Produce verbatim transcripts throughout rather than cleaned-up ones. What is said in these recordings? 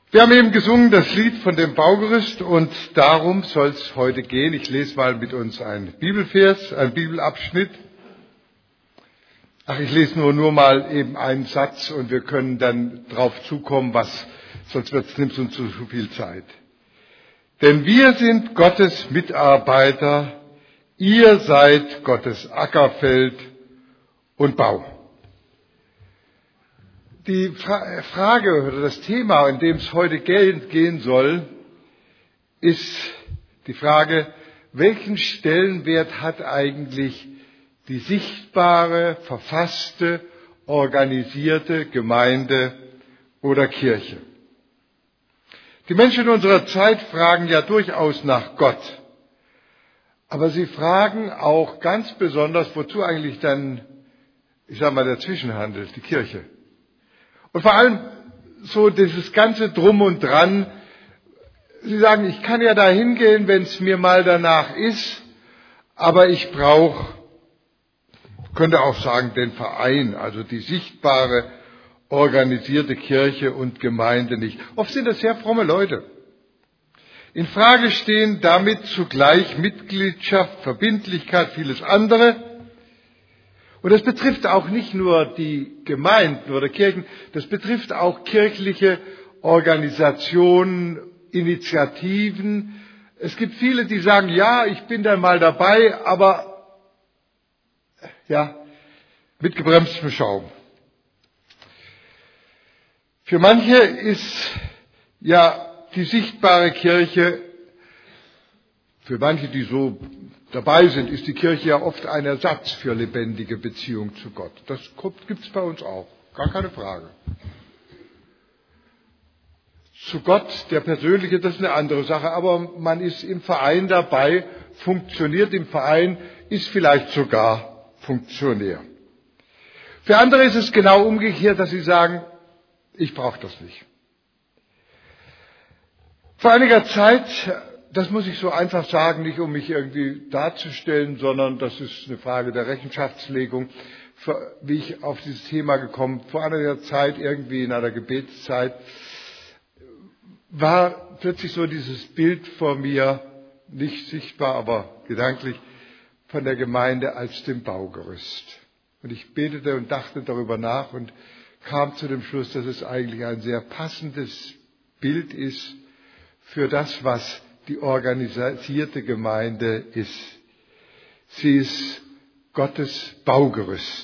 Wir haben eben gesungen das Lied von dem Baugerüst und darum soll es heute gehen. Ich lese mal mit uns einen Bibelvers, einen Bibelabschnitt. Ach, ich lese nur, nur mal eben einen Satz und wir können dann drauf zukommen, was, sonst wird es nimmt uns zu viel Zeit. Denn wir sind Gottes Mitarbeiter, ihr seid Gottes Ackerfeld und Bau. Die Frage oder das Thema, in dem es heute gehen soll, ist die Frage, welchen Stellenwert hat eigentlich die sichtbare, verfasste, organisierte Gemeinde oder Kirche? Die Menschen in unserer Zeit fragen ja durchaus nach Gott, aber sie fragen auch ganz besonders, wozu eigentlich dann, ich sage mal, der Zwischenhandel, die Kirche? Und vor allem so dieses ganze Drum und Dran. Sie sagen, ich kann ja da hingehen, wenn es mir mal danach ist, aber ich brauche, könnte auch sagen, den Verein, also die sichtbare, organisierte Kirche und Gemeinde nicht. Oft sind das sehr fromme Leute. In Frage stehen damit zugleich Mitgliedschaft, Verbindlichkeit, vieles andere. Und das betrifft auch nicht nur die Gemeinden oder Kirchen, das betrifft auch kirchliche Organisationen, Initiativen. Es gibt viele, die sagen, ja, ich bin dann mal dabei, aber ja, mit gebremstem Schaum. Für manche ist ja die sichtbare Kirche, für manche, die so dabei sind, ist die Kirche ja oft ein Ersatz für lebendige Beziehung zu Gott. Das gibt es bei uns auch, gar keine Frage. Zu Gott, der Persönliche, das ist eine andere Sache, aber man ist im Verein dabei, funktioniert im Verein, ist vielleicht sogar Funktionär. Für andere ist es genau umgekehrt, dass sie sagen, ich brauche das nicht. Vor einiger Zeit, das muss ich so einfach sagen, nicht um mich irgendwie darzustellen, sondern das ist eine Frage der Rechenschaftslegung, wie ich auf dieses Thema gekommen bin. Vor einiger Zeit, irgendwie in einer Gebetszeit, war plötzlich so dieses Bild vor mir, nicht sichtbar, aber gedanklich, von der Gemeinde als dem Baugerüst. Und ich betete und dachte darüber nach und kam zu dem Schluss, dass es eigentlich ein sehr passendes Bild ist für das, was die organisierte Gemeinde ist. Sie ist Gottes Baugerüst.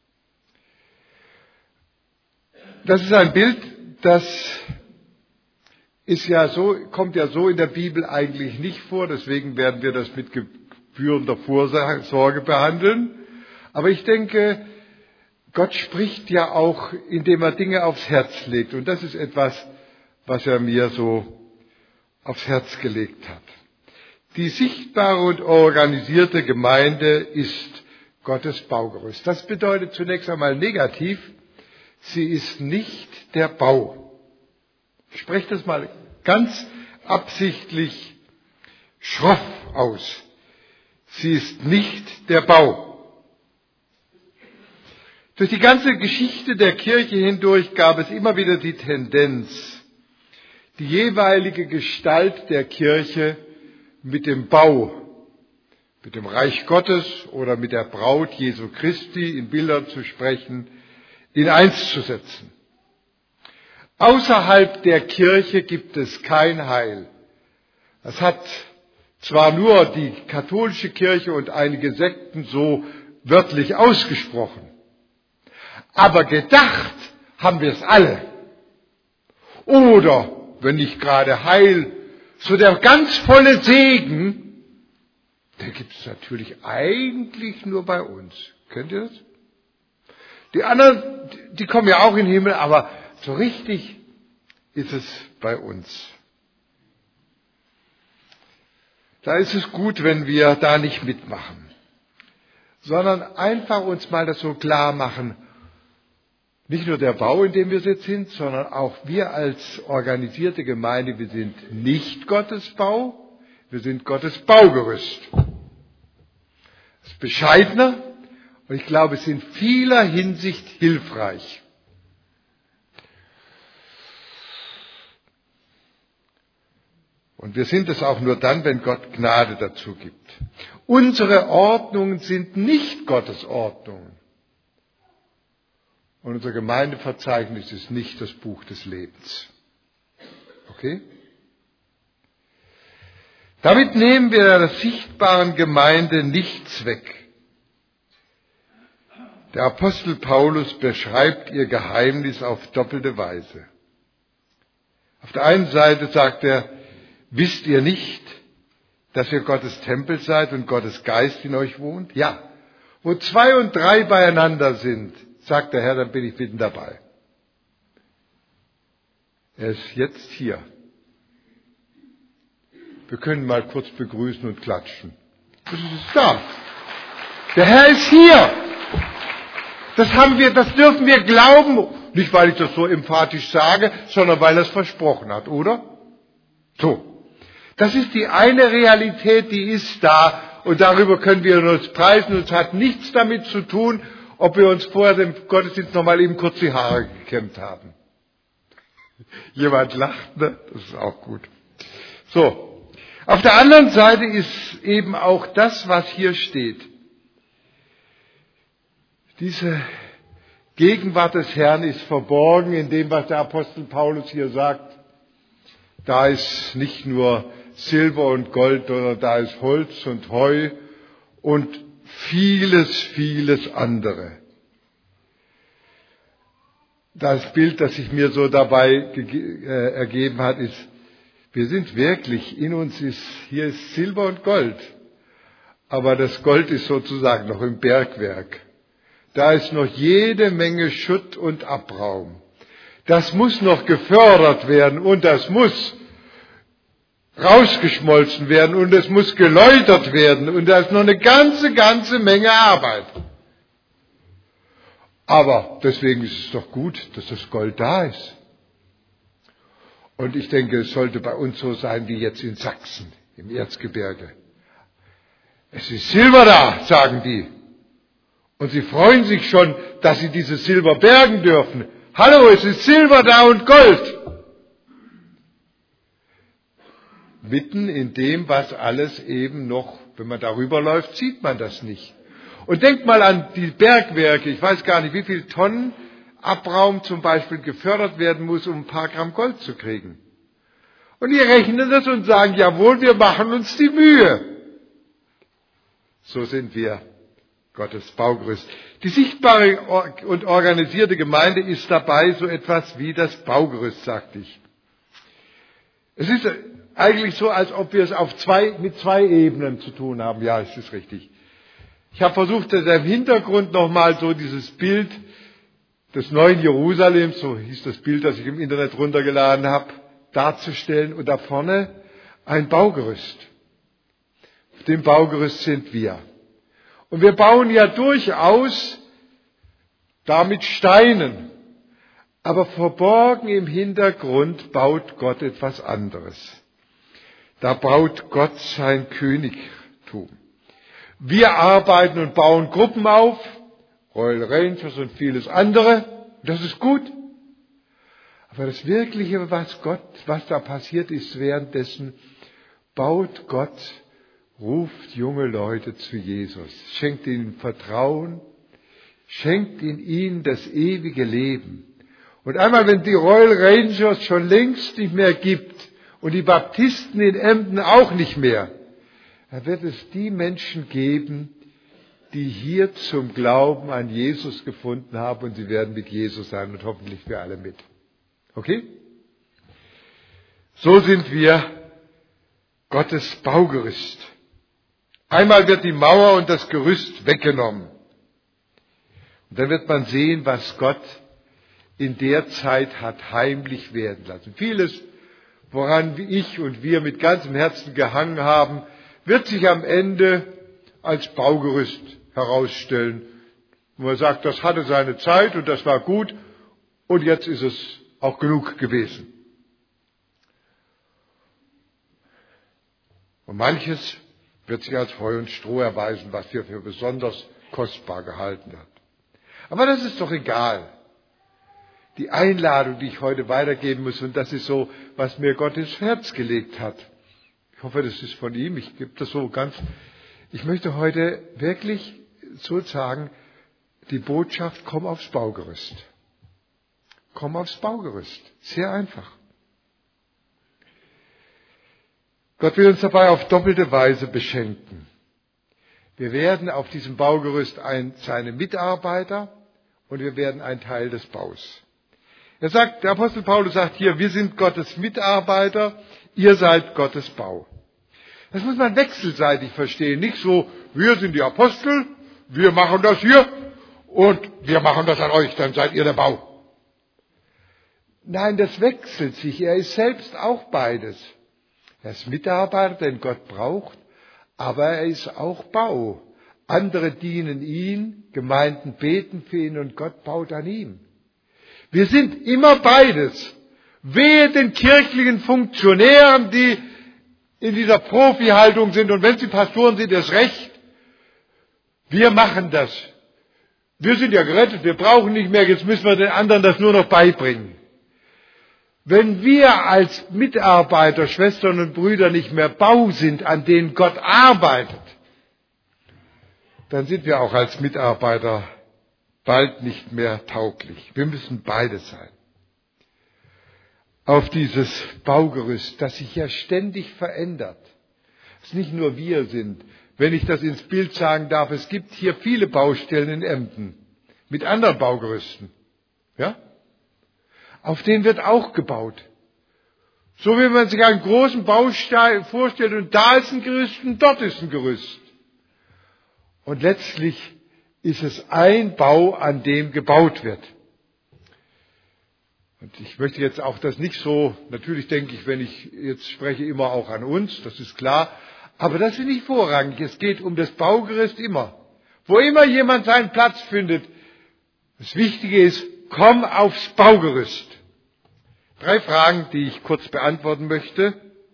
Das ist ein Bild, das ist ja so, kommt ja so in der Bibel eigentlich nicht vor, deswegen werden wir das mit gebührender Vorsorge behandeln. Aber ich denke, Gott spricht ja auch, indem er Dinge aufs Herz legt. Und das ist etwas, was er mir so aufs Herz gelegt hat. Die sichtbare und organisierte Gemeinde ist Gottes Baugerüst. Das bedeutet zunächst einmal negativ, sie ist nicht der Bau. Ich spreche das mal ganz absichtlich schroff aus. Sie ist nicht der Bau. Durch die ganze Geschichte der Kirche hindurch gab es immer wieder die Tendenz, die jeweilige Gestalt der Kirche mit dem Bau, mit dem Reich Gottes oder mit der Braut Jesu Christi in Bildern zu sprechen, in eins zu setzen. Außerhalb der Kirche gibt es kein Heil. Das hat zwar nur die katholische Kirche und einige Sekten so wörtlich ausgesprochen, aber gedacht haben wir es alle. Oder wenn nicht gerade Heil, so der ganz volle Segen, der gibt es natürlich eigentlich nur bei uns. Kennt ihr das? Die anderen, die kommen ja auch in den Himmel, aber so richtig ist es bei uns. Da ist es gut, wenn wir da nicht mitmachen, sondern einfach uns mal das so klar machen. Nicht nur der Bau, in dem wir jetzt sind, sondern auch wir als organisierte Gemeinde, wir sind nicht Gottes Bau, wir sind Gottes Baugerüst. Das ist bescheidener und ich glaube, es ist in vieler Hinsicht hilfreich. Und wir sind es auch nur dann, wenn Gott Gnade dazu gibt. Unsere Ordnungen sind nicht Gottes Ordnungen. Und unser Gemeindeverzeichnis ist nicht das Buch des Lebens. Okay? Damit nehmen wir der sichtbaren Gemeinde nichts weg. Der Apostel Paulus beschreibt ihr Geheimnis auf doppelte Weise. Auf der einen Seite sagt er, wisst ihr nicht, dass ihr Gottes Tempel seid und Gottes Geist in euch wohnt? Ja. Wo zwei und drei beieinander sind, sagt der Herr, dann bin ich mitten dabei. Er ist jetzt hier. Wir können mal kurz begrüßen und klatschen. Das ist da. Der Herr ist hier. Das haben wir, das dürfen wir glauben. Nicht, weil ich das so emphatisch sage, sondern weil er es versprochen hat, oder? So. Das ist die eine Realität, die ist da. Und darüber können wir uns preisen. Und es hat nichts damit zu tun, ob wir uns vorher dem Gottesdienst nochmal eben kurz die Haare gekämmt haben. Jemand lacht, ne? Das ist auch gut. So. Auf der anderen Seite ist eben auch das, was hier steht. Diese Gegenwart des Herrn ist verborgen in dem, was der Apostel Paulus hier sagt. Da ist nicht nur Silber und Gold, sondern da ist Holz und Heu und vieles, vieles andere. Das Bild, das sich mir so dabei äh, ergeben hat, ist, wir sind wirklich, in uns ist, hier ist Silber und Gold, aber das Gold ist sozusagen noch im Bergwerk. Da ist noch jede Menge Schutt und Abraum. Das muss noch gefördert werden und das muss rausgeschmolzen werden und es muss geläutert werden und da ist noch eine ganze, ganze Menge Arbeit. Aber deswegen ist es doch gut, dass das Gold da ist. Und ich denke, es sollte bei uns so sein wie jetzt in Sachsen, im Erzgebirge. Es ist Silber da, sagen die. Und sie freuen sich schon, dass sie dieses Silber bergen dürfen. Hallo, es ist Silber da und Gold. Mitten in dem, was alles eben noch, wenn man darüber läuft, sieht man das nicht. Und denkt mal an die Bergwerke. Ich weiß gar nicht, wie viel Tonnen Abraum zum Beispiel gefördert werden muss, um ein paar Gramm Gold zu kriegen. Und die rechnen das und sagen, jawohl, wir machen uns die Mühe. So sind wir Gottes Baugerüst. Die sichtbare und organisierte Gemeinde ist dabei so etwas wie das Baugerüst, sagte ich. Es ist eigentlich so, als ob wir es auf zwei, mit zwei Ebenen zu tun haben. Ja, es ist richtig. Ich habe versucht, dass im Hintergrund nochmal so dieses Bild des neuen Jerusalems, so hieß das Bild, das ich im Internet runtergeladen habe, darzustellen. Und da vorne ein Baugerüst. Auf dem Baugerüst sind wir. Und wir bauen ja durchaus damit Steinen. Aber verborgen im Hintergrund baut Gott etwas anderes. Da baut Gott sein Königtum. Wir arbeiten und bauen Gruppen auf, Royal Rangers und vieles andere. Das ist gut. Aber das Wirkliche, was Gott, was da passiert ist währenddessen, baut Gott, ruft junge Leute zu Jesus, schenkt ihnen Vertrauen, schenkt in ihnen das ewige Leben. Und einmal, wenn die Royal Rangers schon längst nicht mehr gibt und die Baptisten in Emden auch nicht mehr, dann wird es die Menschen geben, die hier zum Glauben an Jesus gefunden haben und sie werden mit Jesus sein und hoffentlich wir alle mit. Okay? So sind wir Gottes Baugerüst. Einmal wird die Mauer und das Gerüst weggenommen. Und dann wird man sehen, was Gott in der Zeit hat heimlich werden lassen. Vieles, woran ich und wir mit ganzem Herzen gehangen haben, wird sich am Ende als Baugerüst herausstellen. Und man sagt, das hatte seine Zeit und das war gut und jetzt ist es auch genug gewesen. Und manches wird sich als Heu und Stroh erweisen, was wir für besonders kostbar gehalten hat. Aber das ist doch egal. Die Einladung, die ich heute weitergeben muss, und das ist so, was mir Gott ins Herz gelegt hat. Ich hoffe, das ist von ihm. Ich gebe das so ganz. Ich möchte heute wirklich so sagen, die Botschaft, komm aufs Baugerüst. Komm aufs Baugerüst. Sehr einfach. Gott will uns dabei auf doppelte Weise beschenken. Wir werden auf diesem Baugerüst ein, seine Mitarbeiter und wir werden ein Teil des Baus. Er sagt, der Apostel Paulus sagt hier, wir sind Gottes Mitarbeiter, ihr seid Gottes Bau. Das muss man wechselseitig verstehen. Nicht so, wir sind die Apostel, wir machen das hier und wir machen das an euch, dann seid ihr der Bau. Nein, das wechselt sich. Er ist selbst auch beides. Er ist Mitarbeiter, den Gott braucht, aber er ist auch Bau. Andere dienen ihn, Gemeinden beten für ihn und Gott baut an ihm. Wir sind immer beides. Wehe den kirchlichen Funktionären, die in dieser Profi-Haltung sind und wenn sie Pastoren sind, erst recht. Wir machen das. Wir sind ja gerettet, wir brauchen nicht mehr, jetzt müssen wir den anderen das nur noch beibringen. Wenn wir als Mitarbeiter, Schwestern und Brüder nicht mehr Bau sind, an denen Gott arbeitet, dann sind wir auch als Mitarbeiter bald nicht mehr tauglich. Wir müssen beides sein. Auf dieses Baugerüst, das sich ja ständig verändert. Es nicht nur wir sind. Wenn ich das ins Bild sagen darf, es gibt hier viele Baustellen in Emden mit anderen Baugerüsten. Ja? Auf denen wird auch gebaut. So wie man sich einen großen Baustein vorstellt und da ist ein Gerüst und dort ist ein Gerüst. Und letztlich ist es ein Bau, an dem gebaut wird. Und ich möchte jetzt auch das nicht so, natürlich denke ich, wenn ich jetzt spreche, immer auch an uns, das ist klar. Aber das ist nicht vorrangig. Es geht um das Baugerüst immer. Wo immer jemand seinen Platz findet. Das Wichtige ist, komm aufs Baugerüst. Drei Fragen, die ich kurz beantworten möchte.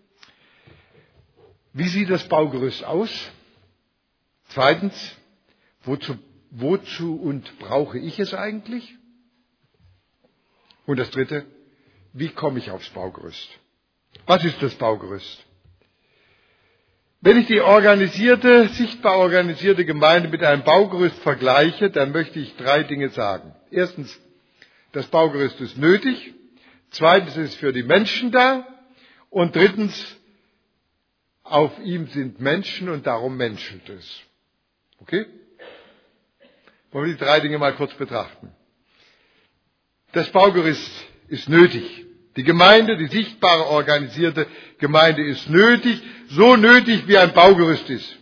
Wie sieht das Baugerüst aus? Zweitens, wozu, wozu und brauche ich es eigentlich? Und das Dritte, wie komme ich aufs Baugerüst? Was ist das Baugerüst? Wenn ich die organisierte, sichtbar organisierte Gemeinde mit einem Baugerüst vergleiche, dann möchte ich drei Dinge sagen. Erstens, das Baugerüst ist nötig. Zweitens, es ist für die Menschen da. Und drittens, auf ihm sind Menschen und darum menschelt es. Okay? Wollen wir die drei Dinge mal kurz betrachten. Das Baugerüst ist nötig. Die Gemeinde, die sichtbare, organisierte Gemeinde ist nötig, so nötig wie ein Baugerüst ist.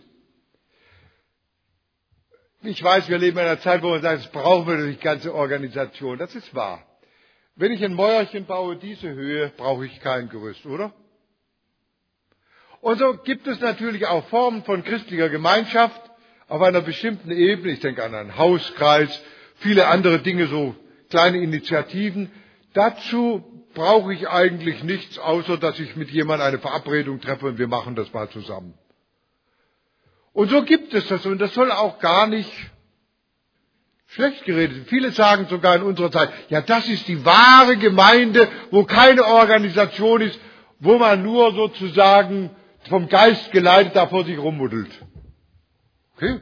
Ich weiß, wir leben in einer Zeit, wo man sagt, es brauchen wir die ganze Organisation. Das ist wahr. Wenn ich ein Mäuerchen baue, diese Höhe, brauche ich kein Gerüst, oder? Und so gibt es natürlich auch Formen von christlicher Gemeinschaft auf einer bestimmten Ebene. Ich denke an einen Hauskreis, viele andere Dinge, so kleine Initiativen. Dazu brauche ich eigentlich nichts, außer dass ich mit jemandem eine Verabredung treffe und wir machen das mal zusammen. Und so gibt es das und das soll auch gar nicht schlecht geredet. Viele sagen sogar in unserer Zeit, ja, das ist die wahre Gemeinde, wo keine Organisation ist, wo man nur sozusagen vom Geist geleitet da vor sich rummuddelt. Okay?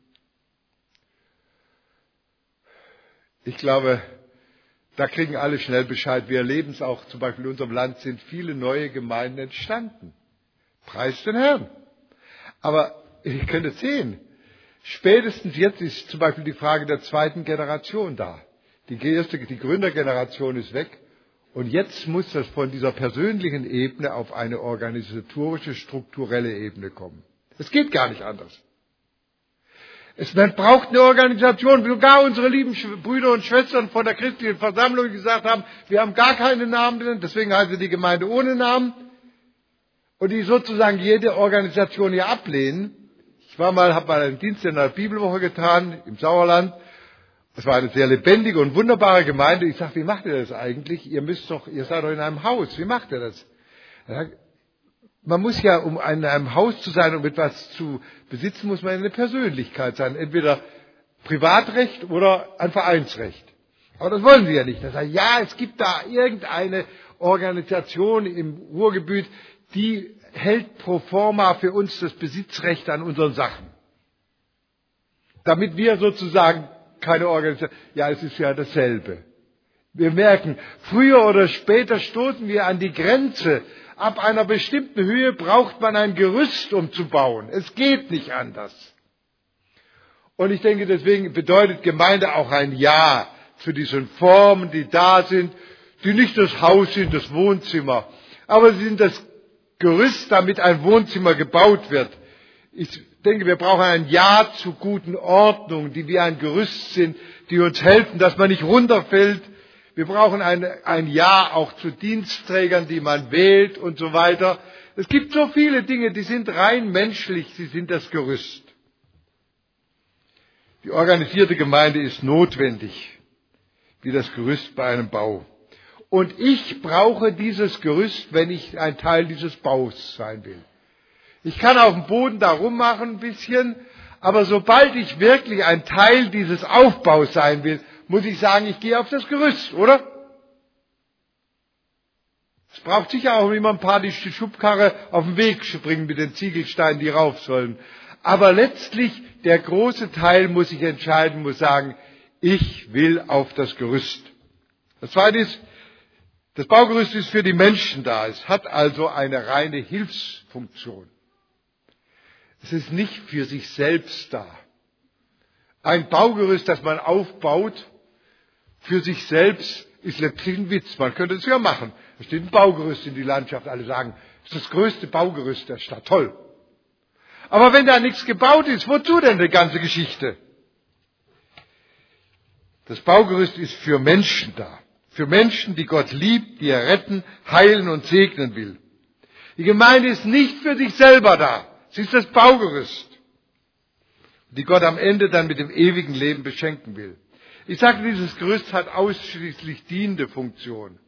Ich glaube, da kriegen alle schnell Bescheid. Wir erleben es auch, zum Beispiel in unserem Land sind viele neue Gemeinden entstanden. Preis den Herrn. Aber ihr könnt es sehen, spätestens jetzt ist zum Beispiel die Frage der zweiten Generation da. Die erste, die Gründergeneration ist weg. Und jetzt muss das von dieser persönlichen Ebene auf eine organisatorische, strukturelle Ebene kommen. Es geht gar nicht anders. Es, man braucht eine Organisation, wie sogar unsere lieben Brüder und Schwestern von der christlichen Versammlung gesagt haben, wir haben gar keine Namen drin, deswegen heißt die Gemeinde ohne Namen. Und die sozusagen jede Organisation hier ablehnen. Ich war mal, habe mal einen Dienst in einer Bibelwoche getan, im Sauerland. Es war eine sehr lebendige und wunderbare Gemeinde. Ich sage, wie macht ihr das eigentlich? Ihr müsst doch, ihr seid doch in einem Haus. Wie macht ihr das? Man muss ja, um in einem Haus zu sein, um etwas zu besitzen, muss man eine Persönlichkeit sein. Entweder Privatrecht oder ein Vereinsrecht. Aber das wollen sie ja nicht. Das heißt, ja, es gibt da irgendeine Organisation im Ruhrgebiet, die hält pro forma für uns das Besitzrecht an unseren Sachen. Damit wir sozusagen keine Organisation, ja, es ist ja dasselbe. Wir merken, früher oder später stoßen wir an die Grenze. Ab einer bestimmten Höhe braucht man ein Gerüst, um zu bauen. Es geht nicht anders. Und ich denke, deswegen bedeutet Gemeinde auch ein Ja zu diesen Formen, die da sind, die nicht das Haus sind, das Wohnzimmer, aber sie sind das Gerüst, damit ein Wohnzimmer gebaut wird. Ich denke, wir brauchen ein Ja zu guten Ordnungen, die wie ein Gerüst sind, die uns helfen, dass man nicht runterfällt. Wir brauchen ein, ein Ja auch zu Dienstträgern, die man wählt und so weiter. Es gibt so viele Dinge, die sind rein menschlich, sie sind das Gerüst. Die organisierte Gemeinde ist notwendig, wie das Gerüst bei einem Bau. Und ich brauche dieses Gerüst, wenn ich ein Teil dieses Baus sein will. Ich kann auf dem Boden da rummachen ein bisschen, aber sobald ich wirklich ein Teil dieses Aufbaus sein will, muss ich sagen, ich gehe auf das Gerüst, oder? Es braucht sicher auch immer ein paar, die die Schubkarre auf den Weg springen mit den Ziegelsteinen, die rauf sollen. Aber letztlich, der große Teil muss sich entscheiden, muss sagen, ich will auf das Gerüst. Das Zweite ist, das Baugerüst ist für die Menschen da. Es hat also eine reine Hilfsfunktion. Es ist nicht für sich selbst da. Ein Baugerüst, das man aufbaut, für sich selbst, ist letztlich ein Witz. Man könnte es ja machen. Da steht ein Baugerüst in die Landschaft. Alle sagen, das ist das größte Baugerüst der Stadt. Toll. Aber wenn da nichts gebaut ist, wozu denn die ganze Geschichte? Das Baugerüst ist für Menschen da. Für Menschen, die Gott liebt, die er retten, heilen und segnen will. Die Gemeinde ist nicht für sich selber da. Sie ist das Baugerüst, die Gott am Ende dann mit dem ewigen Leben beschenken will. Ich sage, dieses Gerüst hat ausschließlich dienende Funktion.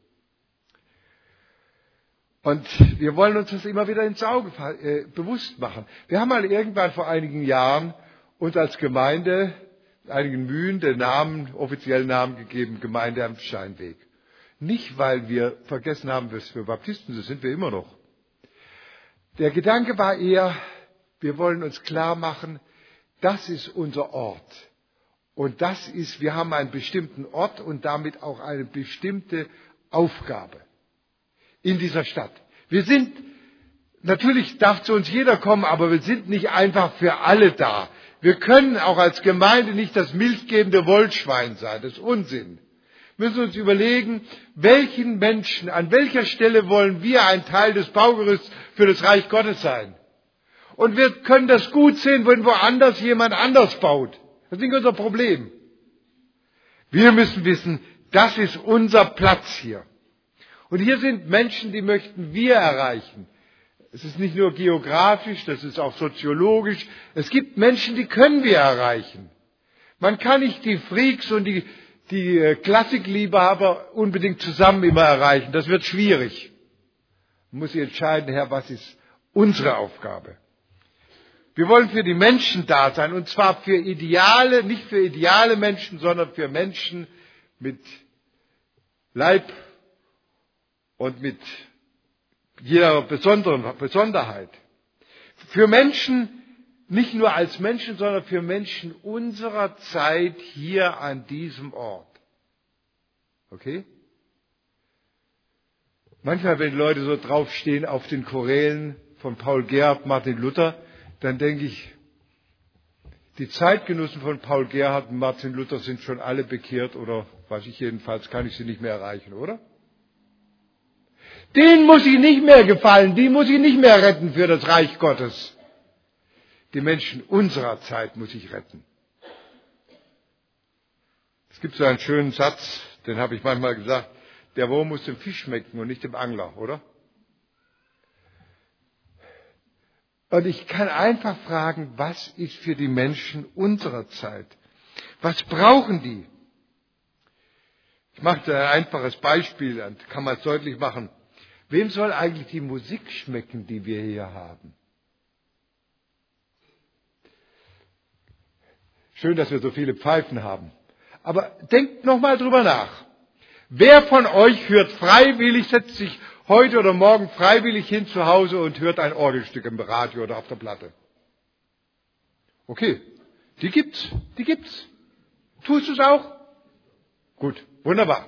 Und wir wollen uns das immer wieder ins Auge äh, bewusst machen. Wir haben mal irgendwann vor einigen Jahren uns als Gemeinde mit einigen Mühen den Namen, offiziellen Namen gegeben, Gemeinde am Steinweg. Nicht, weil wir vergessen haben, was für Baptisten sind, sind wir immer noch. Der Gedanke war eher, wir wollen uns klar machen, das ist unser Ort. Und das ist, wir haben einen bestimmten Ort und damit auch eine bestimmte Aufgabe in dieser Stadt. Wir sind, natürlich darf zu uns jeder kommen, aber wir sind nicht einfach für alle da. Wir können auch als Gemeinde nicht das milchgebende Wollschwein sein, das ist Unsinn. Wir müssen uns überlegen, welchen Menschen, an welcher Stelle wollen wir ein Teil des Baugerüsts für das Reich Gottes sein. Und wir können das gut sehen, wenn woanders jemand anders baut. Das ist nicht unser Problem. Wir müssen wissen, das ist unser Platz hier. Und hier sind Menschen, die möchten wir erreichen. Es ist nicht nur geografisch, das ist auch soziologisch. Es gibt Menschen, die können wir erreichen. Man kann nicht die Freaks und die, die Klassikliebhaber unbedingt zusammen immer erreichen. Das wird schwierig. Man muss sich entscheiden, Herr, was ist unsere Aufgabe? Wir wollen für die Menschen da sein, und zwar für ideale, nicht für ideale Menschen, sondern für Menschen mit Leib und mit jeder besonderen Besonderheit. Für Menschen, nicht nur als Menschen, sondern für Menschen unserer Zeit hier an diesem Ort. Okay? Manchmal, wenn Leute so draufstehen auf den Chorälen von Paul Gerhardt, Martin Luther, dann denke ich, die Zeitgenossen von Paul Gerhardt und Martin Luther sind schon alle bekehrt, oder weiß ich jedenfalls, kann ich sie nicht mehr erreichen, oder? Denen muss ich nicht mehr gefallen, die muss ich nicht mehr retten für das Reich Gottes. Die Menschen unserer Zeit muss ich retten. Es gibt so einen schönen Satz, den habe ich manchmal gesagt, der Wurm muss dem Fisch schmecken und nicht dem Angler, oder? Und ich kann einfach fragen, was ist für die Menschen unserer Zeit? Was brauchen die? Ich mache da ein einfaches Beispiel, dann kann man es deutlich machen. Wem soll eigentlich die Musik schmecken, die wir hier haben? Schön, dass wir so viele Pfeifen haben. Aber denkt nochmal drüber nach. Wer von euch hört freiwillig, setzt sich heute oder morgen freiwillig hin zu Hause und hört ein Orgelstück im Radio oder auf der Platte? Okay, die gibt's, die gibt's. Tust du es auch? Gut, wunderbar.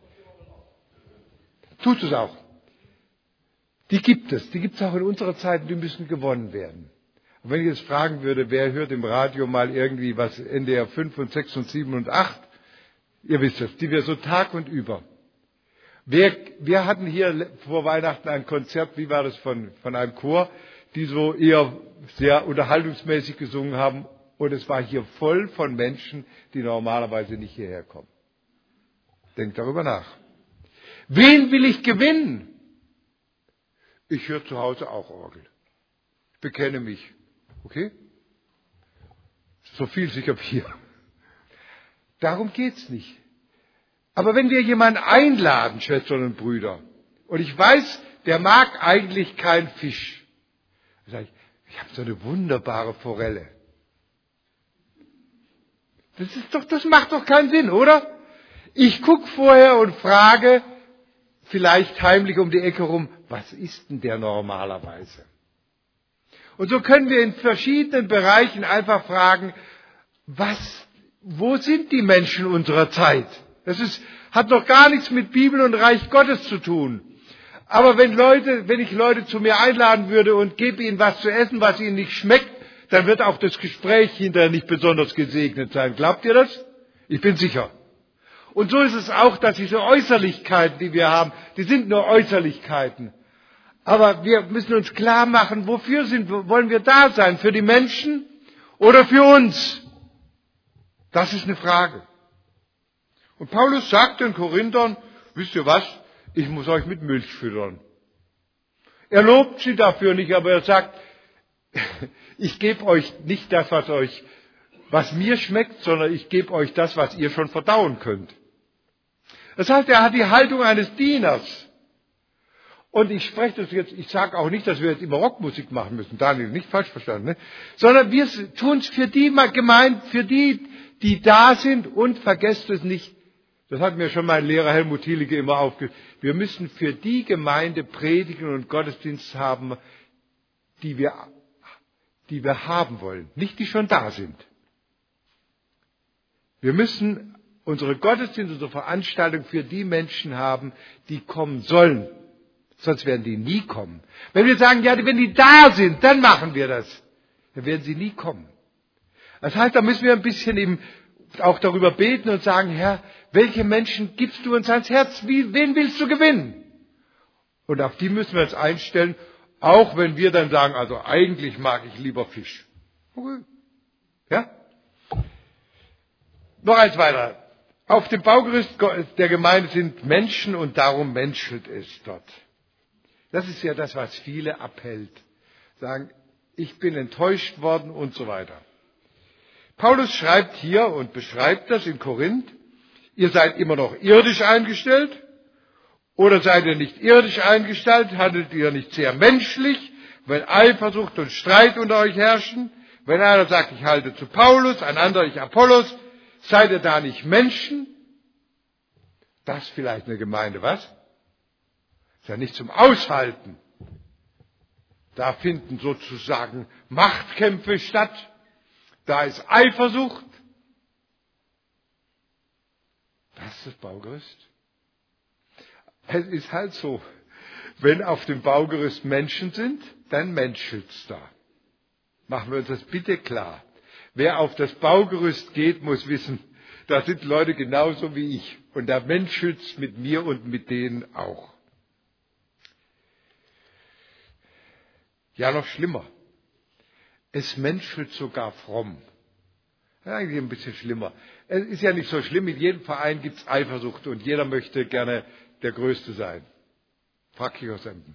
Tust du es auch? Die gibt es, die gibt es auch in unserer Zeit und die müssen gewonnen werden. Und wenn ich jetzt fragen würde, wer hört im Radio mal irgendwie was N D R fünf und sechs und sieben und acht, ihr wisst es, die wir so Tag und über. Wir, wir hatten hier vor Weihnachten ein Konzert, wie war das, von, von einem Chor, die so eher sehr unterhaltungsmäßig gesungen haben. Und es war hier voll von Menschen, die normalerweise nicht hierher kommen. Denkt darüber nach. Wen will ich gewinnen? Ich höre zu Hause auch Orgel. Ich bekenne mich. Okay? So viel sicher wie hier. Darum geht's nicht. Aber wenn wir jemanden einladen, Schwestern und Brüder, und ich weiß, der mag eigentlich keinen Fisch, dann sage ich, ich habe so eine wunderbare Forelle. Das ist doch, das macht doch keinen Sinn, oder? Ich gucke vorher und frage, vielleicht heimlich um die Ecke rum, was ist denn der normalerweise? Und so können wir in verschiedenen Bereichen einfach fragen, was, wo sind die Menschen unserer Zeit? Das ist, hat noch gar nichts mit Bibel und Reich Gottes zu tun. Aber wenn Leute, wenn ich Leute zu mir einladen würde und gebe ihnen was zu essen, was ihnen nicht schmeckt, dann wird auch das Gespräch hinterher nicht besonders gesegnet sein. Glaubt ihr das? Ich bin sicher. Und so ist es auch, dass diese Äußerlichkeiten, die wir haben, die sind nur Äußerlichkeiten. Aber wir müssen uns klar machen, wofür sind, wollen wir da sein? Für die Menschen oder für uns? Das ist eine Frage. Und Paulus sagt den Korinthern, wisst ihr was? Ich muss euch mit Milch füttern. Er lobt sie dafür nicht, aber er sagt, ich gebe euch nicht das, was euch, was mir schmeckt, sondern ich gebe euch das, was ihr schon verdauen könnt. Das heißt, er hat die Haltung eines Dieners. Und ich spreche das jetzt, ich sage auch nicht, dass wir jetzt immer Rockmusik machen müssen, Daniel, nicht falsch verstanden, ne? Sondern wir tun es für die gemeint, für die, die da sind, und vergesst es nicht. Das hat mir schon mein Lehrer Helmut Thielicke immer aufgegeben. Wir müssen für die Gemeinde predigen und Gottesdienst haben, die wir, die wir haben wollen, nicht die schon da sind. Wir müssen unsere Gottesdienste, unsere Veranstaltung für die Menschen haben, die kommen sollen. Sonst werden die nie kommen. Wenn wir sagen, ja, wenn die da sind, dann machen wir das, dann werden sie nie kommen. Das heißt, da müssen wir ein bisschen eben auch darüber beten und sagen, Herr, welche Menschen gibst du uns ans Herz? Wie, wen willst du gewinnen? Und auf die müssen wir uns einstellen, auch wenn wir dann sagen, also eigentlich mag ich lieber Fisch. Okay. Ja? Noch eins weiter. Auf dem Baugerüst der Gemeinde sind Menschen und darum menschelt es dort. Das ist ja das, was viele abhält. Sagen, ich bin enttäuscht worden und so weiter. Paulus schreibt hier und beschreibt das in Korinth, ihr seid immer noch irdisch eingestellt, oder seid ihr nicht irdisch eingestellt, handelt ihr nicht sehr menschlich, wenn Eifersucht und Streit unter euch herrschen, wenn einer sagt, ich halte zu Paulus, ein anderer, ich Apollos, seid ihr da nicht Menschen? Das ist vielleicht eine Gemeinde, was? Ist ja nicht zum Aushalten. Da finden sozusagen Machtkämpfe statt. Da ist Eifersucht. Das ist das Baugerüst. Es ist halt so, wenn auf dem Baugerüst Menschen sind, dann menschelt's da. Machen wir uns das bitte klar. Wer auf das Baugerüst geht, muss wissen, da sind Leute genauso wie ich. Und da menschelt's mit mir und mit denen auch. Ja, noch schlimmer. Es menschelt sogar fromm. Ja, eigentlich ein bisschen schlimmer. Es ist ja nicht so schlimm, in jedem Verein gibt es Eifersucht und jeder möchte gerne der Größte sein. Frag Kichosemden.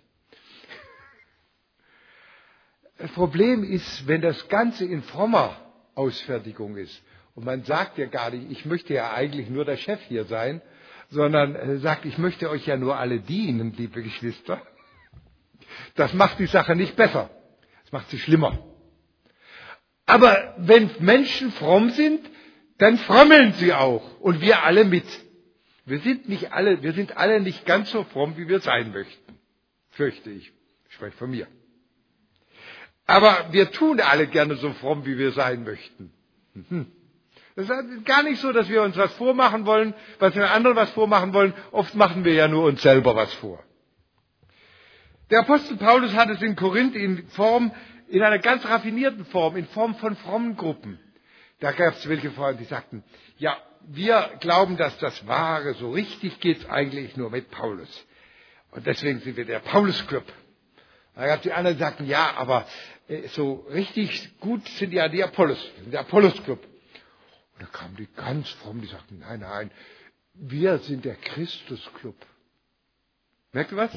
Das Problem ist, wenn das Ganze in frommer Ausfertigung ist und man sagt ja gar nicht, ich möchte ja eigentlich nur der Chef hier sein, sondern sagt, ich möchte euch ja nur alle dienen, liebe Geschwister. Das macht die Sache nicht besser. Das macht sie schlimmer. Aber wenn Menschen fromm sind, dann frömmeln sie auch und wir alle mit. Wir sind nicht alle, wir sind alle nicht ganz so fromm, wie wir sein möchten. Fürchte ich. Ich spreche von mir. Aber wir tun alle gerne so fromm, wie wir sein möchten. Es ist gar nicht so, dass wir uns was vormachen wollen, was wir anderen was vormachen wollen. Oft machen wir ja nur uns selber was vor. Der Apostel Paulus hat es in Korinth in Form, in einer ganz raffinierten Form, in Form von frommen Gruppen. Da gab es welche Frauen, die sagten, ja, wir glauben, dass das Wahre, so richtig geht's eigentlich nur mit Paulus. Und deswegen sind wir der Paulus-Club. Da gab es die anderen, die sagten, ja, aber äh, so richtig gut sind ja die Apollos, der Apollos-Club. Und da kamen die ganz fromm, die sagten, nein, nein, wir sind der Christus-Club. Merkt ihr was?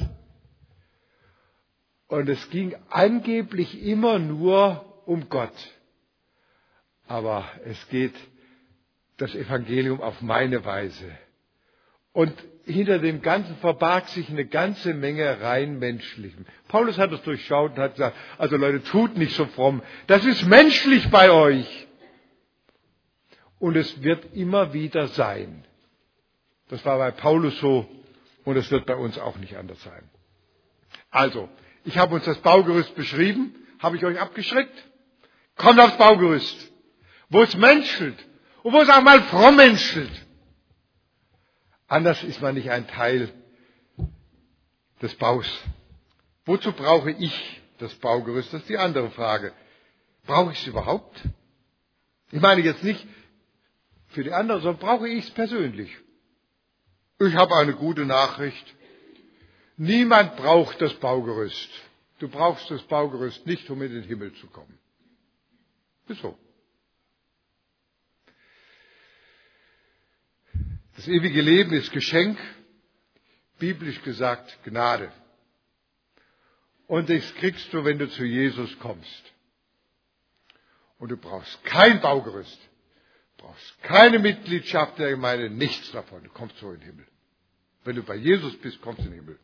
Und es ging angeblich immer nur um Gott. Aber es geht das Evangelium auf meine Weise. Und hinter dem Ganzen verbarg sich eine ganze Menge rein Menschlichem. Paulus hat es durchschaut und hat gesagt, also Leute, tut nicht so fromm. Das ist menschlich bei euch. Und es wird immer wieder sein. Das war bei Paulus so und es wird bei uns auch nicht anders sein. Also, ich habe uns das Baugerüst beschrieben. Habe ich euch abgeschreckt? Kommt aufs Baugerüst, wo es menschelt und wo es auch mal fromm menschelt. Anders ist man nicht ein Teil des Baus. Wozu brauche ich das Baugerüst? Das ist die andere Frage. Brauche ich es überhaupt? Ich meine jetzt nicht für die anderen, sondern brauche ich es persönlich. Ich habe eine gute Nachricht. Niemand braucht das Baugerüst. Du brauchst das Baugerüst nicht, um in den Himmel zu kommen. Ist so. Das ewige Leben ist Geschenk, biblisch gesagt Gnade. Und das kriegst du, wenn du zu Jesus kommst. Und du brauchst kein Baugerüst, du brauchst keine Mitgliedschaft der Gemeinde, nichts davon. Du kommst so in den Himmel. Wenn du bei Jesus bist, kommst du in den Himmel.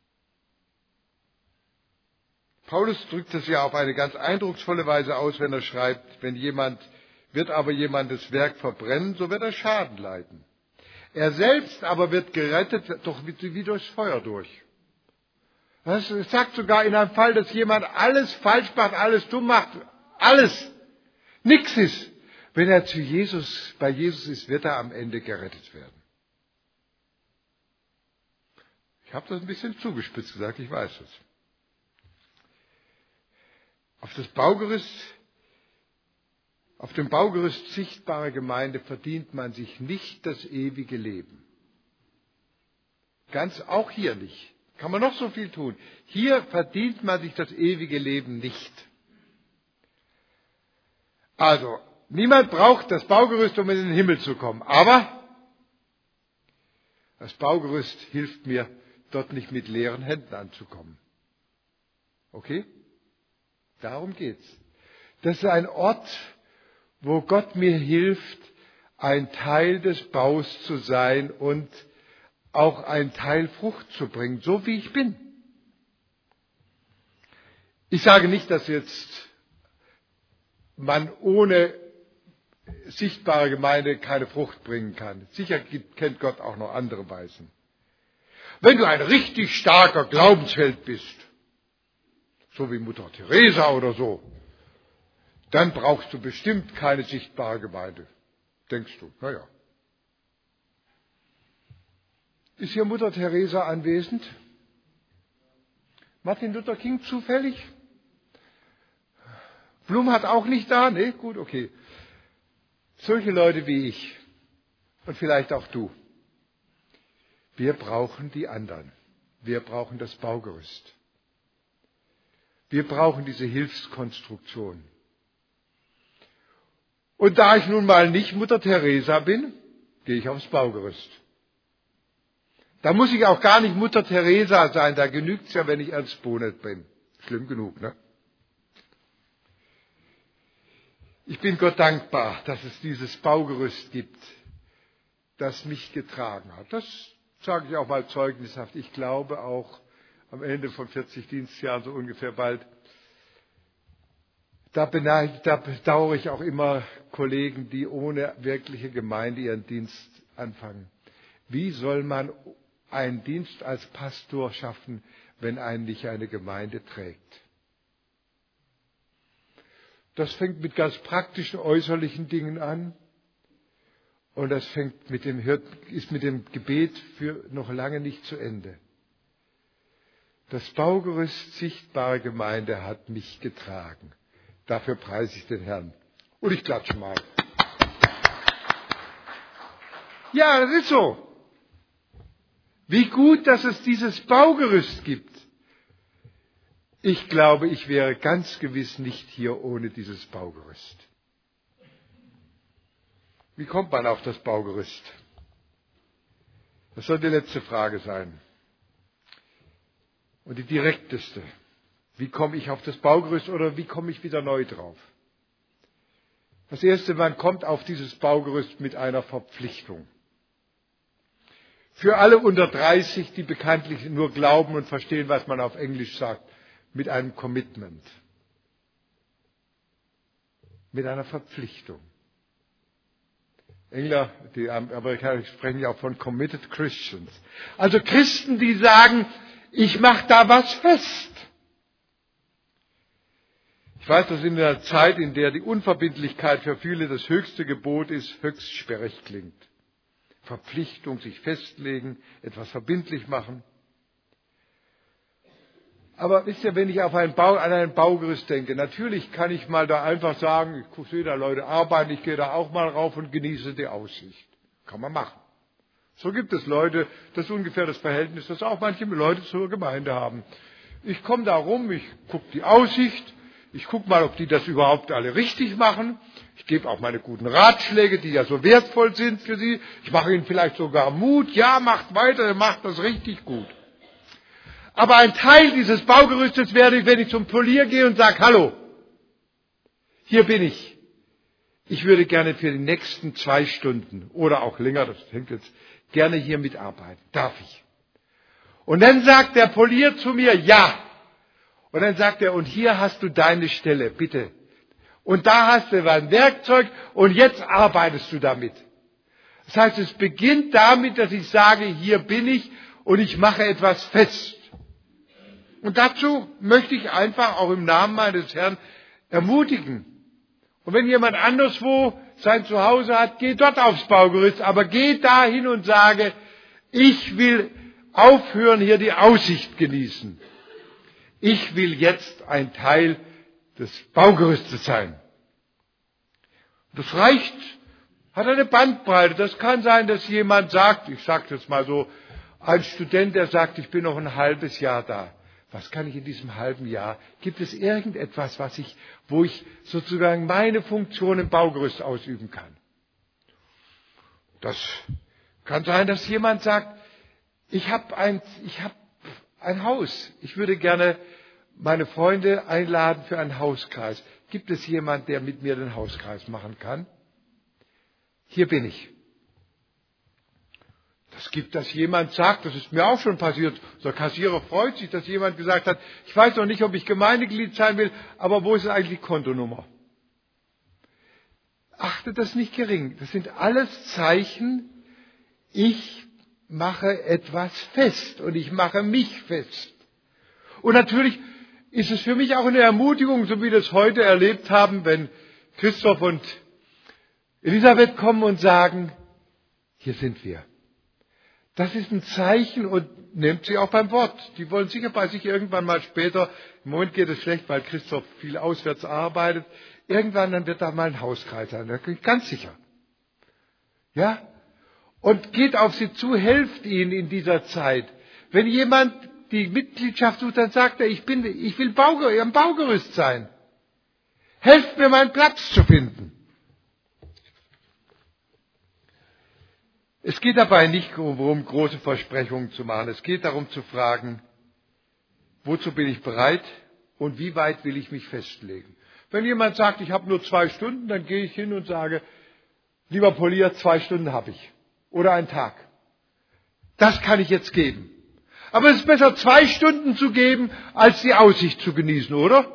Paulus drückt das ja auf eine ganz eindrucksvolle Weise aus, wenn er schreibt, wenn jemand, wird aber jemand das Werk verbrennen, so wird er Schaden leiden. Er selbst aber wird gerettet, doch wie durchs Feuer durch. Das sagt sogar in einem Fall, dass jemand alles falsch macht, alles dumm macht, alles, nichts ist. Wenn er zu Jesus, bei Jesus ist, wird er am Ende gerettet werden. Ich habe das ein bisschen zugespitzt gesagt, ich weiß es. Auf das Baugerüst, auf dem Baugerüst sichtbare Gemeinde verdient man sich nicht das ewige Leben. Ganz auch hier nicht. Kann man noch so viel tun. Hier verdient man sich das ewige Leben nicht. Also, niemand braucht das Baugerüst, um in den Himmel zu kommen. Aber das Baugerüst hilft mir, dort nicht mit leeren Händen anzukommen. Okay? Darum geht's. Das ist ein Ort, wo Gott mir hilft, ein Teil des Baus zu sein und auch ein Teil Frucht zu bringen, so wie ich bin. Ich sage nicht, dass jetzt man ohne sichtbare Gemeinde keine Frucht bringen kann. Sicher kennt Gott auch noch andere Weisen. Wenn du ein richtig starker Glaubensheld bist, so wie Mutter Teresa oder so, dann brauchst du bestimmt keine sichtbare Gemeinde. Denkst du, naja. Ist hier Mutter Teresa anwesend? Martin Luther King zufällig? Blum hat auch nicht da? Nee, gut, okay. Solche Leute wie ich und vielleicht auch du. Wir brauchen die anderen. Wir brauchen das Baugerüst. Wir brauchen diese Hilfskonstruktion. Und da ich nun mal nicht Mutter Teresa bin, gehe ich aufs Baugerüst. Da muss ich auch gar nicht Mutter Teresa sein, da genügt's ja, wenn ich Ernst Bonet bin. Schlimm genug, ne? Ich bin Gott dankbar, dass es dieses Baugerüst gibt, das mich getragen hat. Das sage ich auch mal zeugnishaft. Ich glaube auch am Ende von vierzig Dienstjahren, so ungefähr bald, da, beneid, da bedauere ich auch immer Kollegen, die ohne wirkliche Gemeinde ihren Dienst anfangen. Wie soll man einen Dienst als Pastor schaffen, wenn einen nicht eine Gemeinde trägt? Das fängt mit ganz praktischen, äußerlichen Dingen an. Und das fängt mit dem, ist mit dem Gebet für noch lange nicht zu Ende. Das Baugerüst sichtbare Gemeinde hat mich getragen. Dafür preise ich den Herrn. Und ich klatsche mal. Ja, das ist so. Wie gut, dass es dieses Baugerüst gibt. Ich glaube, ich wäre ganz gewiss nicht hier ohne dieses Baugerüst. Wie kommt man auf das Baugerüst? Das soll die letzte Frage sein. Und die direkteste. Wie komme ich auf das Baugerüst oder wie komme ich wieder neu drauf? Das Erste, man kommt auf dieses Baugerüst mit einer Verpflichtung. Für alle unter dreißig, die bekanntlich nur glauben und verstehen, was man auf Englisch sagt, mit einem Commitment. Mit einer Verpflichtung. Engländer, die Amerikaner sprechen ja auch von committed Christians. Also Christen, die sagen, ich mache da was fest. Ich weiß, dass in einer Zeit, in der die Unverbindlichkeit für viele das höchste Gebot ist, höchst sperrig klingt. Verpflichtung, sich festlegen, etwas verbindlich machen. Aber wisst ihr, wenn ich auf ein Bau, an ein Baugerüst denke, natürlich kann ich mal da einfach sagen, ich sehe da Leute arbeiten, ich gehe da auch mal rauf und genieße die Aussicht. Kann man machen. So gibt es Leute, das ist ungefähr das Verhältnis, das auch manche Leute zur Gemeinde haben. Ich komme da rum, ich gucke die Aussicht, ich gucke mal, ob die das überhaupt alle richtig machen. Ich gebe auch meine guten Ratschläge, die ja so wertvoll sind für sie. Ich mache ihnen vielleicht sogar Mut. Ja, macht weiter, ihr macht das richtig gut. Aber ein Teil dieses Baugerüstes werde ich, wenn ich zum Polier gehe und sage, hallo, hier bin ich. Ich würde gerne für die nächsten zwei Stunden oder auch länger, das hängt jetzt, gerne hier mitarbeiten. Darf ich? Und dann sagt der Polier zu mir, ja. Und dann sagt er, und hier hast du deine Stelle, bitte. Und da hast du ein Werkzeug und jetzt arbeitest du damit. Das heißt, es beginnt damit, dass ich sage, hier bin ich und ich mache etwas fest. Und dazu möchte ich einfach auch im Namen meines Herrn ermutigen. Und wenn jemand anderswo sein Zuhause hat, geh dort aufs Baugerüst, aber geh dahin und sage, ich will aufhören, hier die Aussicht genießen. Ich will jetzt ein Teil des Baugerüstes sein. Das reicht, hat eine Bandbreite. Das kann sein, dass jemand sagt, ich sage das mal so, ein Student, der sagt, ich bin noch ein halbes Jahr da. Was kann ich in diesem halben Jahr? Gibt es irgendetwas, was ich, wo ich sozusagen meine Funktion im Baugerüst ausüben kann? Das kann sein, dass jemand sagt, ich habe ein, ich habe ein Haus. Ich würde gerne meine Freunde einladen für einen Hauskreis. Gibt es jemand, der mit mir den Hauskreis machen kann? Hier bin ich. Das gibt, dass jemand sagt, das ist mir auch schon passiert, der Kassierer freut sich, dass jemand gesagt hat, ich weiß noch nicht, ob ich Gemeindeglied sein will, aber wo ist eigentlich die Kontonummer? Achtet das nicht gering. Das sind alles Zeichen, ich mache etwas fest und ich mache mich fest. Und natürlich ist es für mich auch eine Ermutigung, so wie wir das heute erlebt haben, wenn Christoph und Elisabeth kommen und sagen, hier sind wir. Das ist ein Zeichen und nehmt sie auch beim Wort. Die wollen sicher bei sich irgendwann mal später, im Moment geht es schlecht, weil Christoph viel auswärts arbeitet, irgendwann dann wird da mal ein Hauskreis sein, da bin ich ganz sicher. Ja? Und geht auf sie zu, helft ihnen in dieser Zeit. Wenn jemand die Mitgliedschaft sucht, dann sagt er, ich bin, ich will Bauger, am Baugerüst sein. Helft mir, meinen Platz zu finden. Es geht dabei nicht darum, große Versprechungen zu machen. Es geht darum zu fragen, wozu bin ich bereit und wie weit will ich mich festlegen. Wenn jemand sagt, ich habe nur zwei Stunden, dann gehe ich hin und sage, lieber Polier, zwei Stunden habe ich. Oder einen Tag. Das kann ich jetzt geben. Aber es ist besser, zwei Stunden zu geben, als die Aussicht zu genießen, oder?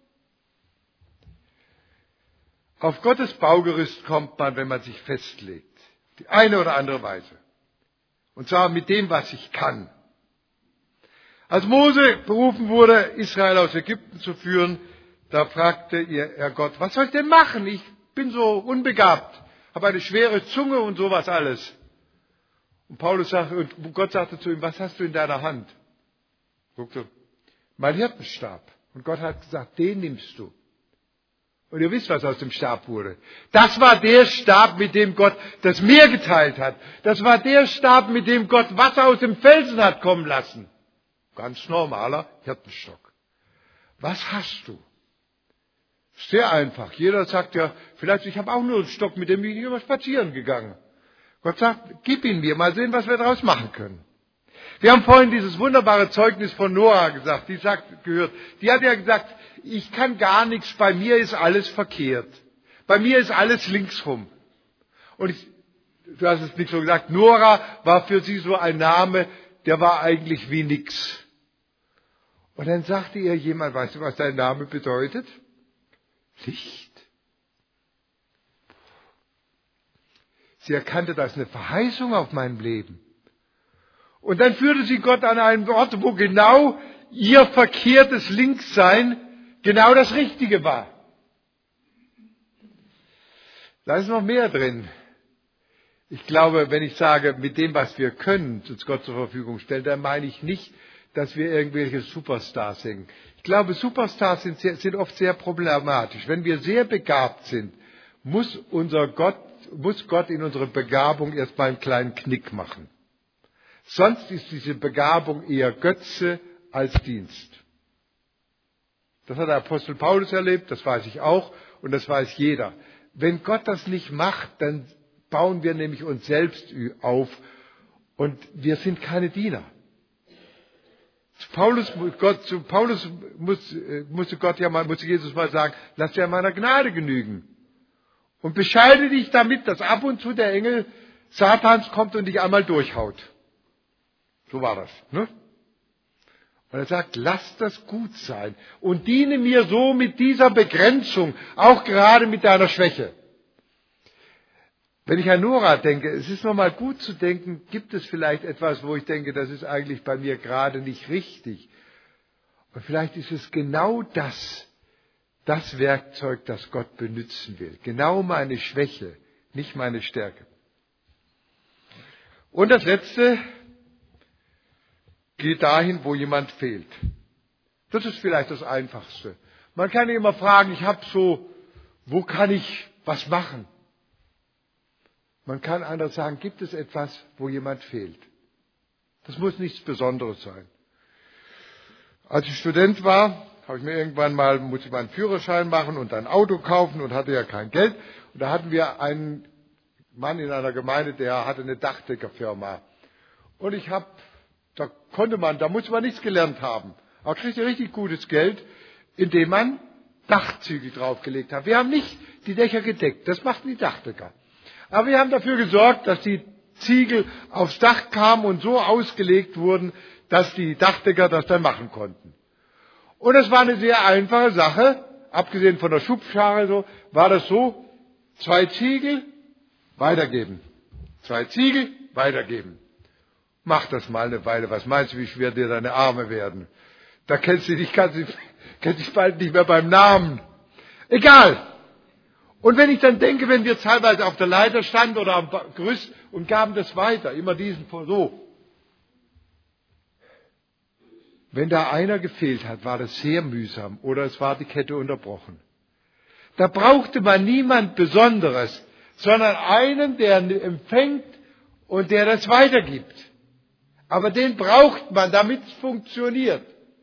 Auf Gottes Baugerüst kommt man, wenn man sich festlegt. Die eine oder andere Weise. Und zwar mit dem, was ich kann. Als Mose berufen wurde, Israel aus Ägypten zu führen, da fragte er Gott, was soll ich denn machen? Ich bin so unbegabt, habe eine schwere Zunge und sowas alles. Und Paulus sagte, und Gott sagte zu ihm, was hast du in deiner Hand? Guckte, mein Hirtenstab. Und Gott hat gesagt, den nimmst du. Und ihr wisst, was aus dem Stab wurde. Das war der Stab, mit dem Gott das Meer geteilt hat. Das war der Stab, mit dem Gott Wasser aus dem Felsen hat kommen lassen. Ganz normaler Hirtenstock. Was hast du? Sehr einfach. Jeder sagt ja, vielleicht, ich habe auch nur einen Stock, mit dem bin ich immer spazieren gegangen. Gott sagt, gib ihn mir, mal sehen, was wir daraus machen können. Wir haben vorhin dieses wunderbare Zeugnis von Noah gesagt, die sagt, gehört. Die hat ja gesagt, ich kann gar nichts, bei mir ist alles verkehrt. Bei mir ist alles linksrum. Und ich, du hast es nicht so gesagt, Noah war für sie so ein Name, der war eigentlich wie nix. Und dann sagte ihr jemand, weißt du, was dein Name bedeutet? Licht. Sie erkannte, das ist eine Verheißung auf meinem Leben. Und dann führte sie Gott an einen Ort, wo genau ihr verkehrtes Linkssein genau das Richtige war. Da ist noch mehr drin. Ich glaube, wenn ich sage, mit dem, was wir können, uns Gott zur Verfügung stellen, dann meine ich nicht, dass wir irgendwelche Superstars sind. Ich glaube, Superstars sind, sehr, sind oft sehr problematisch. Wenn wir sehr begabt sind, muss unser Gott, muss Gott in unsere Begabung erstmal einen kleinen Knick machen. Sonst ist diese Begabung eher Götze als Dienst. Das hat der Apostel Paulus erlebt, das weiß ich auch und das weiß jeder. Wenn Gott das nicht macht, dann bauen wir nämlich uns selbst auf und wir sind keine Diener. Zu Paulus, Gott, zu Paulus muss, musste Gott ja mal, musste Jesus mal sagen, lass dir meiner Gnade genügen. Und bescheide dich damit, dass ab und zu der Engel Satans kommt und dich einmal durchhaut. So war das, ne? Und er sagt, lass das gut sein und diene mir so mit dieser Begrenzung, auch gerade mit deiner Schwäche. Wenn ich an Nora denke, es ist nochmal gut zu denken, gibt es vielleicht etwas, wo ich denke, das ist eigentlich bei mir gerade nicht richtig. Und vielleicht ist es genau das, das Werkzeug, das Gott benutzen will. Genau meine Schwäche, nicht meine Stärke. Und das Letzte geht dahin, wo jemand fehlt. Das ist vielleicht das Einfachste. Man kann immer fragen, ich habe so, wo kann ich was machen? Man kann anders sagen, gibt es etwas, wo jemand fehlt? Das muss nichts Besonderes sein. Als ich Student war, habe ich mir irgendwann mal, musste ich meinen Führerschein machen und ein Auto kaufen und hatte ja kein Geld. Und da hatten wir einen Mann in einer Gemeinde, der hatte eine Dachdeckerfirma. Und ich habe, da konnte man, da musste man nichts gelernt haben. Aber kriegte richtig gutes Geld, indem man Dachziegel draufgelegt hat. Wir haben nicht die Dächer gedeckt, das machten die Dachdecker. Aber wir haben dafür gesorgt, dass die Ziegel aufs Dach kamen und so ausgelegt wurden, dass die Dachdecker das dann machen konnten. Und es war eine sehr einfache Sache, abgesehen von der Schubkarre, so, war das so, zwei Ziegel, weitergeben. Zwei Ziegel, weitergeben. Mach das mal eine Weile, was meinst du, wie schwer dir deine Arme werden? Da kennst du dich, kannst du, kennst dich bald nicht mehr beim Namen. Egal. Und wenn ich dann denke, wenn wir teilweise auf der Leiter standen oder am Gerüst und gaben das weiter, immer diesen so. Wenn da einer gefehlt hat, war das sehr mühsam oder es war die Kette unterbrochen. Da brauchte man niemand Besonderes, sondern einen, der empfängt und der das weitergibt. Aber den braucht man, damit es funktioniert.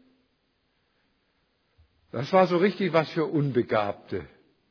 Das war so richtig was für Unbegabte.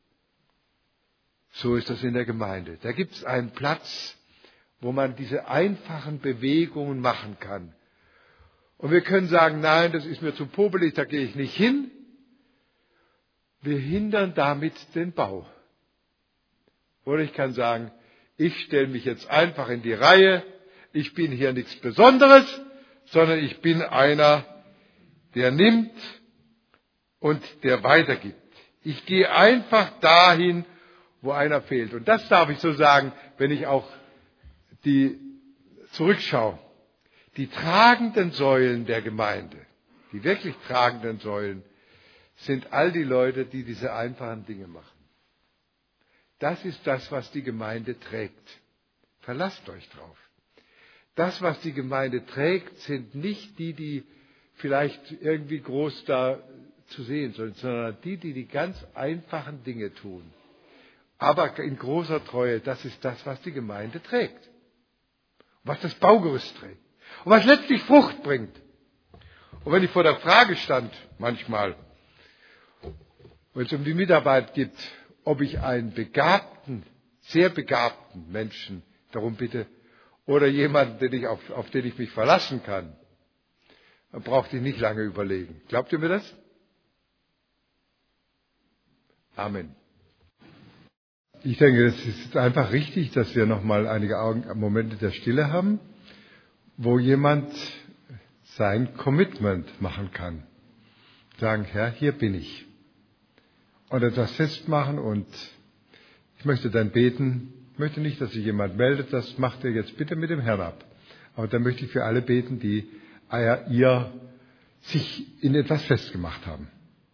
So ist das in der Gemeinde. Da gibt es einen Platz, wo man diese einfachen Bewegungen machen kann. Und wir können sagen, nein, das ist mir zu popelig, da gehe ich nicht hin. Wir hindern damit den Bau. Oder ich kann sagen, ich stelle mich jetzt einfach in die Reihe. Ich bin hier nichts Besonderes, sondern ich bin einer, der nimmt und der weitergibt. Ich gehe einfach dahin, wo einer fehlt. Und das darf ich so sagen, wenn ich auch die zurückschaue, die tragenden Säulen der Gemeinde, die wirklich tragenden Säulen, sind all die Leute, die diese einfachen Dinge machen. Das ist das, was die Gemeinde trägt. Verlasst euch drauf. Das, was die Gemeinde trägt, sind nicht die, die vielleicht irgendwie groß da zu sehen sind, sondern die, die die ganz einfachen Dinge tun. Aber in großer Treue, das ist das, was die Gemeinde trägt. Was das Baugerüst trägt. Und was letztlich Frucht bringt. Und wenn ich vor der Frage stand, manchmal, wenn es um die Mitarbeit geht, ob ich einen begabten, sehr begabten Menschen darum bitte, oder jemanden, den ich auf, auf den ich mich verlassen kann, dann brauchte ich nicht lange überlegen. Glaubt ihr mir das? Amen. Ich denke, es ist einfach richtig, dass wir nochmal einige Momente der Stille haben, wo jemand sein Commitment machen kann. Sagen, Herr, hier bin ich. Und etwas festmachen und ich möchte dann beten. Ich möchte nicht, dass sich jemand meldet, das macht ihr jetzt bitte mit dem Herrn ab. Aber dann möchte ich für alle beten, die ihr sich in etwas festgemacht haben.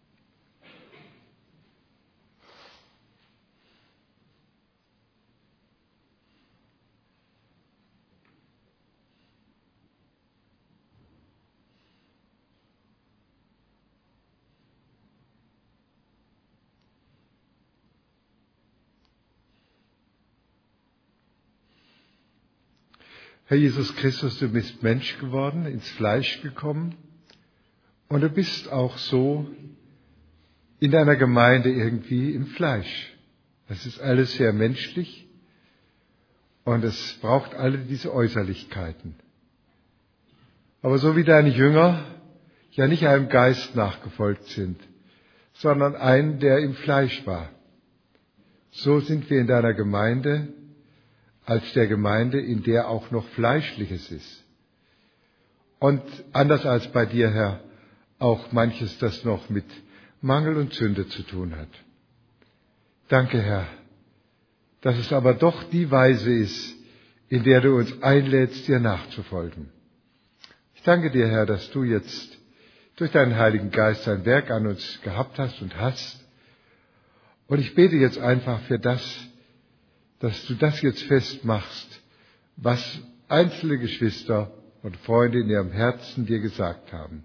Herr Jesus Christus, du bist Mensch geworden, ins Fleisch gekommen und du bist auch so in deiner Gemeinde irgendwie im Fleisch. Das ist alles sehr menschlich und es braucht alle diese Äußerlichkeiten. Aber so wie deine Jünger ja nicht einem Geist nachgefolgt sind, sondern einen, der im Fleisch war, so sind wir in deiner Gemeinde als der Gemeinde, in der auch noch Fleischliches ist. Und anders als bei dir, Herr, auch manches, das noch mit Mangel und Sünde zu tun hat. Danke, Herr, dass es aber doch die Weise ist, in der du uns einlädst, dir nachzufolgen. Ich danke dir, Herr, dass du jetzt durch deinen Heiligen Geist ein Werk an uns gehabt hast und hast. Und ich bete jetzt einfach für das, dass du das jetzt festmachst, was einzelne Geschwister und Freunde in ihrem Herzen dir gesagt haben.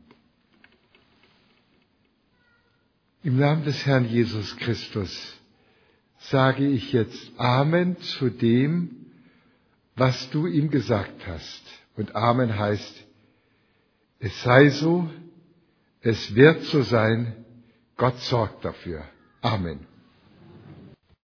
Im Namen des Herrn Jesus Christus sage ich jetzt Amen zu dem, was du ihm gesagt hast. Und Amen heißt, es sei so, es wird so sein, Gott sorgt dafür. Amen.